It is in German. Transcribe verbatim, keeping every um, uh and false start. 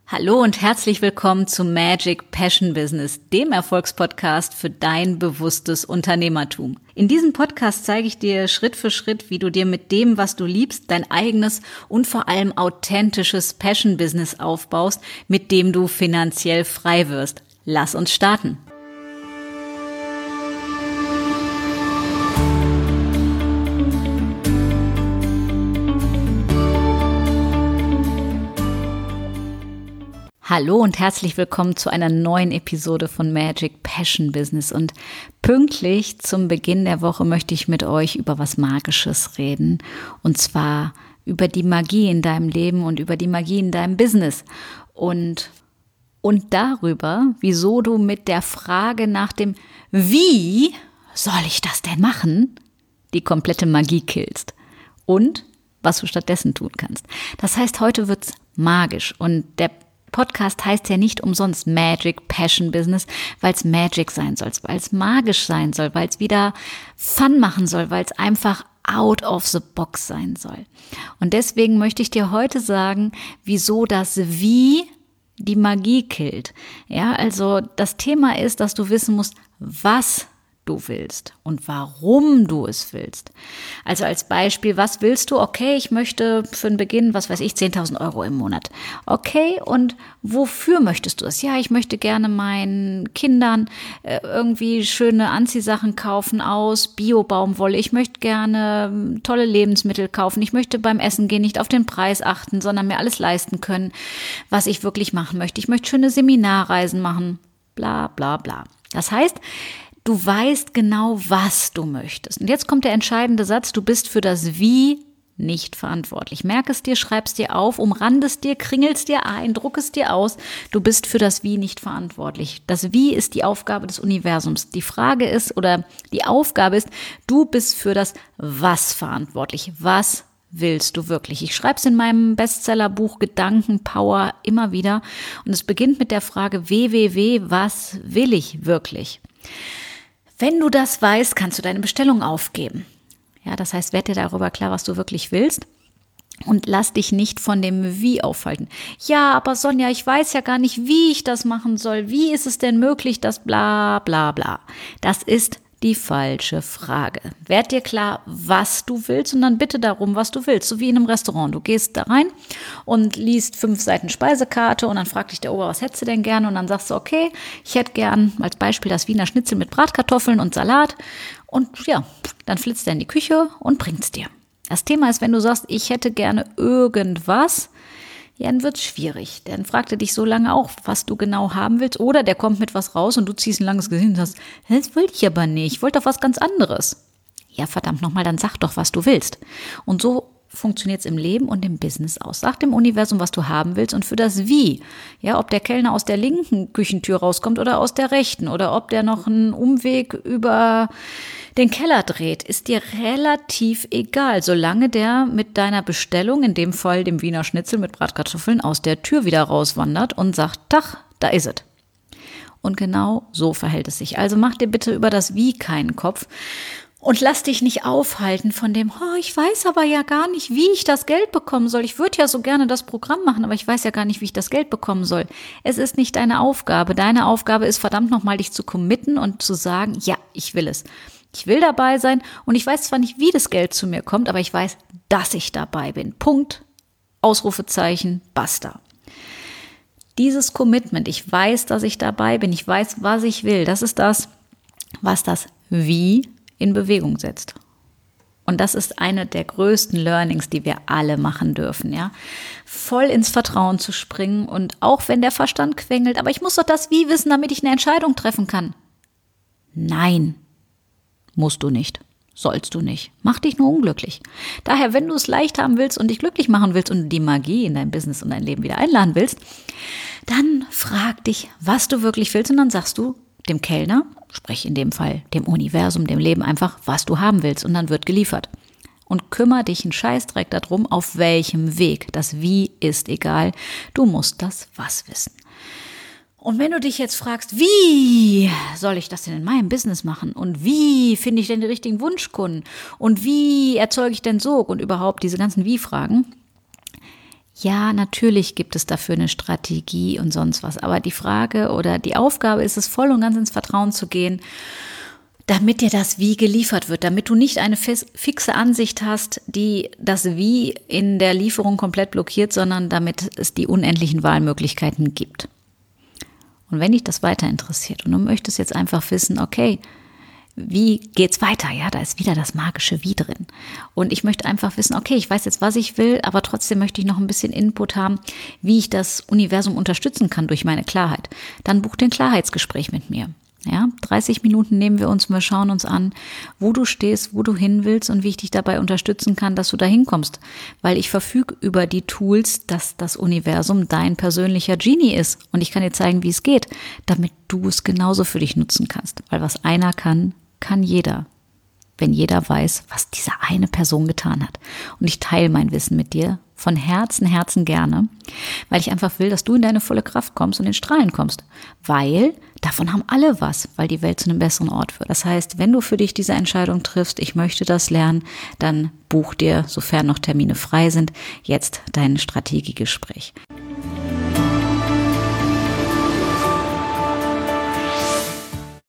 Hallo und herzlich willkommen zu Magic Passion Business, dem Erfolgspodcast für dein bewusstes Unternehmertum. In diesem Podcast zeige ich dir Schritt für Schritt, wie du dir mit dem, was du liebst, dein eigenes und vor allem authentisches Passion Business aufbaust, mit dem du finanziell frei wirst. Lass uns starten. Hallo und herzlich willkommen zu einer neuen Episode von Magic Passion Business. Und pünktlich zum Beginn der Woche möchte ich mit euch über was Magisches reden. Und zwar über die Magie in deinem Leben und über die Magie in deinem Business. Und, und darüber, wieso du mit der Frage nach dem Wie soll ich das denn machen, die komplette Magie killst. Und was du stattdessen tun kannst. Das heißt, heute wird's magisch und der Podcast heißt ja nicht umsonst Magic Passion Business, weil es Magic sein soll, weil es magisch sein soll, weil es wieder Fun machen soll, weil es einfach out of the box sein soll. Und deswegen möchte ich dir heute sagen, wieso das Wie die Magie killt. Ja, also das Thema ist, dass du wissen musst, was du willst und warum du es willst. Also als Beispiel, was willst du? Okay, ich möchte für den Beginn, was weiß ich, zehntausend Euro im Monat. Okay, und wofür möchtest du es? Ja, ich möchte gerne meinen Kindern äh, irgendwie schöne Anziehsachen kaufen aus Bio-Baumwolle. Ich möchte gerne äh, tolle Lebensmittel kaufen. Ich möchte beim Essen gehen nicht auf den Preis achten, sondern mir alles leisten können, was ich wirklich machen möchte. Ich möchte schöne Seminarreisen machen. Bla, bla, bla. Das heißt, du weißt genau, was du möchtest. Und jetzt kommt der entscheidende Satz, du bist für das Wie nicht verantwortlich. Merk es dir, schreib es dir auf, umrand es dir, kringel es dir ein, druck es dir aus. Du bist für das Wie nicht verantwortlich. Das Wie ist die Aufgabe des Universums. Die Frage ist, oder die Aufgabe ist, du bist für das Was verantwortlich. Was willst du wirklich? Ich schreibe es in meinem Bestsellerbuch Gedankenpower immer wieder. Und es beginnt mit der Frage W W W, was will ich wirklich? Wenn du das weißt, kannst du deine Bestellung aufgeben. Ja, das heißt, werd dir darüber klar, was du wirklich willst und lass dich nicht von dem Wie aufhalten. Ja, aber Sonja, ich weiß ja gar nicht, wie ich das machen soll. Wie ist es denn möglich, dass bla bla bla? Das ist die falsche Frage. Werd dir klar, was du willst und dann bitte darum, was du willst. So wie in einem Restaurant. Du gehst da rein und liest fünf Seiten Speisekarte und dann fragt dich der Ober, was hättest du denn gerne? Und dann sagst du, okay, ich hätte gern als Beispiel das Wiener Schnitzel mit Bratkartoffeln und Salat. Und ja, dann flitzt er in die Küche und bringt's dir. Das Thema ist, wenn du sagst, ich hätte gerne irgendwas, ja, dann wird's schwierig. Dann fragt er dich so lange auch, was du genau haben willst. Oder der kommt mit was raus und du ziehst ein langes Gesicht und sagst, das wollte ich aber nicht, ich wollte doch was ganz anderes. Ja, verdammt nochmal, dann sag doch, was du willst. Und so funktioniert es im Leben und im Business aus. Sag dem Universum, was du haben willst und für das Wie. Ja, ob der Kellner aus der linken Küchentür rauskommt oder aus der rechten oder ob der noch einen Umweg über den Keller dreht, ist dir relativ egal, solange der mit deiner Bestellung, in dem Fall dem Wiener Schnitzel mit Bratkartoffeln, aus der Tür wieder rauswandert und sagt, Tach, da ist es. Und genau so verhält es sich. Also mach dir bitte über das Wie keinen Kopf und lass dich nicht aufhalten von dem, oh, ich weiß aber ja gar nicht, wie ich das Geld bekommen soll. Ich würde ja so gerne das Programm machen, aber ich weiß ja gar nicht, wie ich das Geld bekommen soll. Es ist nicht deine Aufgabe. Deine Aufgabe ist verdammt nochmal, dich zu committen und zu sagen, ja, ich will es. Ich will dabei sein und ich weiß zwar nicht, wie das Geld zu mir kommt, aber ich weiß, dass ich dabei bin. Punkt, Ausrufezeichen, basta. Dieses Commitment, ich weiß, dass ich dabei bin, ich weiß, was ich will, das ist das, was das Wie in Bewegung setzt. Und das ist eine der größten Learnings, die wir alle machen dürfen, ja. Voll ins Vertrauen zu springen und auch wenn der Verstand quengelt, aber ich muss doch das Wie wissen, damit ich eine Entscheidung treffen kann. Nein. Musst du nicht, sollst du nicht. Mach dich nur unglücklich. Daher, wenn du es leicht haben willst und dich glücklich machen willst und die Magie in dein Business und dein Leben wieder einladen willst, dann frag dich, was du wirklich willst und dann sagst du dem Kellner, sprich in dem Fall dem Universum, dem Leben einfach, was du haben willst und dann wird geliefert. Und kümmere dich einen Scheißdreck darum, auf welchem Weg. Das Wie ist egal, du musst das Was wissen. Und wenn du dich jetzt fragst, wie soll ich das denn in meinem Business machen? Und wie finde ich denn die richtigen Wunschkunden? Und wie erzeuge ich denn Sog? Und überhaupt diese ganzen Wie-Fragen. Ja, natürlich gibt es dafür eine Strategie und sonst was. Aber die Frage oder die Aufgabe ist es, voll und ganz ins Vertrauen zu gehen, damit dir das Wie geliefert wird, damit du nicht eine fixe Ansicht hast, die das Wie in der Lieferung komplett blockiert, sondern damit es die unendlichen Wahlmöglichkeiten gibt. Und wenn dich das weiter interessiert und du möchtest jetzt einfach wissen, okay, wie geht's weiter? Ja, da ist wieder das magische Wie drin. Und ich möchte einfach wissen, okay, ich weiß jetzt, was ich will, aber trotzdem möchte ich noch ein bisschen Input haben, wie ich das Universum unterstützen kann durch meine Klarheit. Dann buch dir ein Klarheitsgespräch mit mir. Ja, dreißig Minuten nehmen wir uns und wir schauen uns an, wo du stehst, wo du hin willst und wie ich dich dabei unterstützen kann, dass du da hinkommst. Weil ich verfüge über die Tools, dass das Universum dein persönlicher Genie ist. Und ich kann dir zeigen, wie es geht, damit du es genauso für dich nutzen kannst. Weil was einer kann, kann jeder. Wenn jeder weiß, was diese eine Person getan hat. Und ich teile mein Wissen mit dir von Herzen, Herzen gerne, weil ich einfach will, dass du in deine volle Kraft kommst und in Strahlen kommst. Weil davon haben alle was, weil die Welt zu einem besseren Ort wird. Das heißt, wenn du für dich diese Entscheidung triffst, ich möchte das lernen, dann buch dir, sofern noch Termine frei sind, jetzt dein Strategiegespräch.